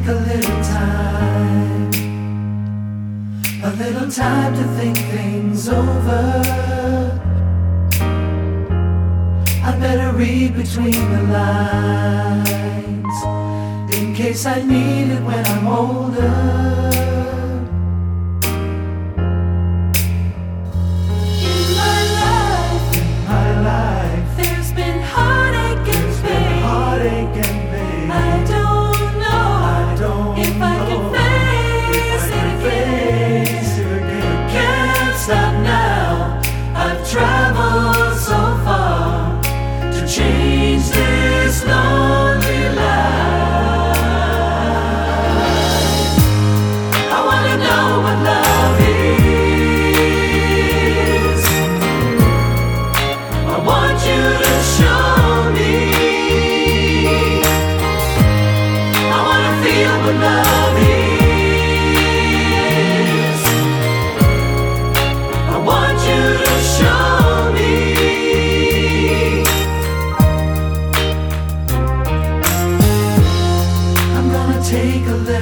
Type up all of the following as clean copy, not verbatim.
take a little time to think things over. I better read between the lines in case I need it when I'm older. Traveled so far to change this lonely life. I wanna know what love is. I want you to show me. I wanna feel what love is. I want you to show. Take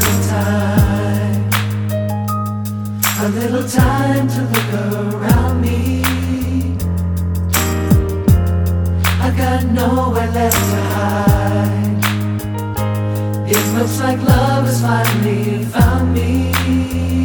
a little time to look around me. I got nowhere left to hide. It looks like love has finally found me.